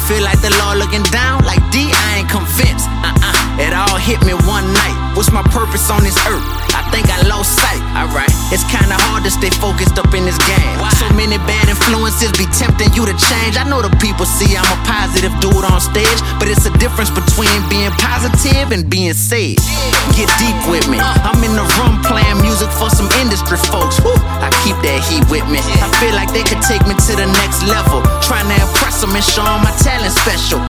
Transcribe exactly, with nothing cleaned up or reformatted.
feel like the law looking down, like D, I ain't convinced. Uh-uh, it all hit me one night. What's my purpose on this earth? I think I lost sight. Alright, it's kinda hard to stay focused up in this game. Why? So many bad influences be tempting you to change. I know the people see I'm a positive dude on stage, but it's a difference between being positive and being sage. Get deep with me. I'm in the room playing music for some industry folks. Woo, I keep that heat with me. I feel like they could take me to the next level, trying to impress them and show them my talent special.